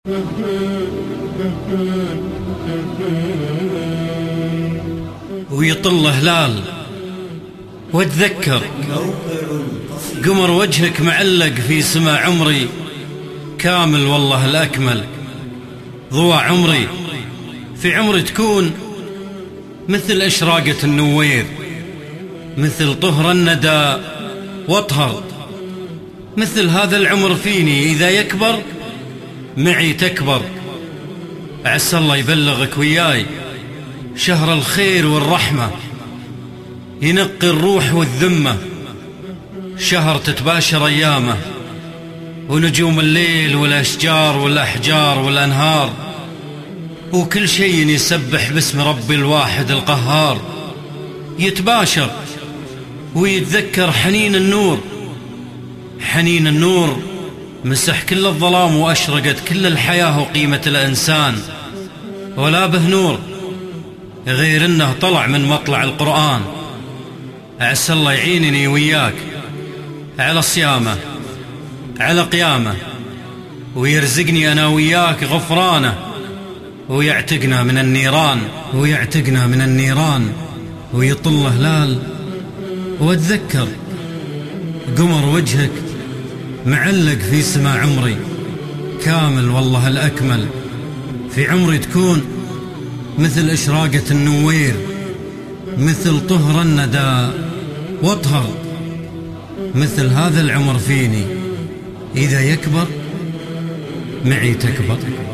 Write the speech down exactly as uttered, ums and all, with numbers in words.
ويطل هلال واتذكر قمر وجهك معلق في سما عمري كامل والله الأكمل. ضوى عمري في عمري تكون مثل إشراقة النوير، مثل طهر الندى واطهر، مثل هذا العمر فيني إذا يكبر معي تكبر. عسى الله يبلغك وياي شهر الخير والرحمة، ينقي الروح والذمة، شهر تتباشر أيامه ونجوم الليل والأشجار والأحجار والأنهار، وكل شيء يسبح باسم ربي الواحد القهار. يتباشر ويتذكر حنين النور، حنين النور مسح كل الظلام وأشرقت كل الحياة وقيمة الإنسان، ولا به نور غير أنه طلع من مطلع القرآن. عسى الله يعينني وياك على صيامه على قيامه، ويرزقني أنا وياك غفرانه، ويعتقنا من النيران ويعتقنا من النيران. ويطل هلال واتذكر قمر وجهك معلق في سما عمري كامل والله الأكمل. في عمري تكون مثل إشراقة النوير، مثل طهر الندى واطهر، مثل هذا العمر فيني إذا يكبر معي تكبر.